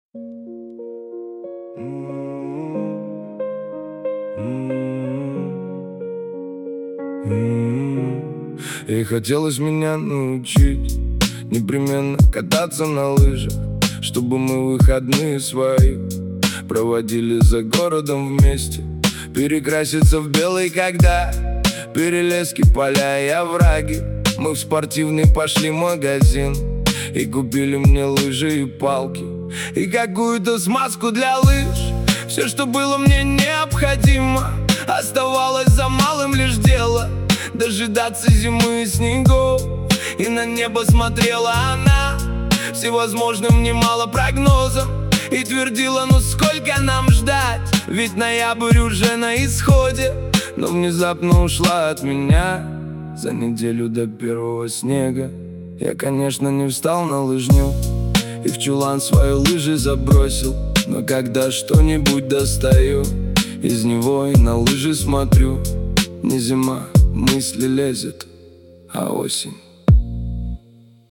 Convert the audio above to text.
И хотелось меня научить непременно кататься на лыжах, чтобы мы выходные свои проводили за городом вместе. Перекраситься в белый, когда перелески, поля и овраги. Мы в спортивный пошли магазин и купили мне лыжи и палки, и какую-то смазку для лыж. Все, что было мне необходимо, оставалось за малым лишь дело — дожидаться зимы и снегов. И на небо смотрела она всевозможным немало прогнозом и твердила: ну сколько нам ждать, ведь ноябрь уже на исходе. Но внезапно ушла от меня за неделю до первого снега. Я, конечно, не встал на лыжню и в чулан свои лыжи забросил, но когда что-нибудь достаю из него и на лыжи смотрю, не зима, мысли лезет, а осень.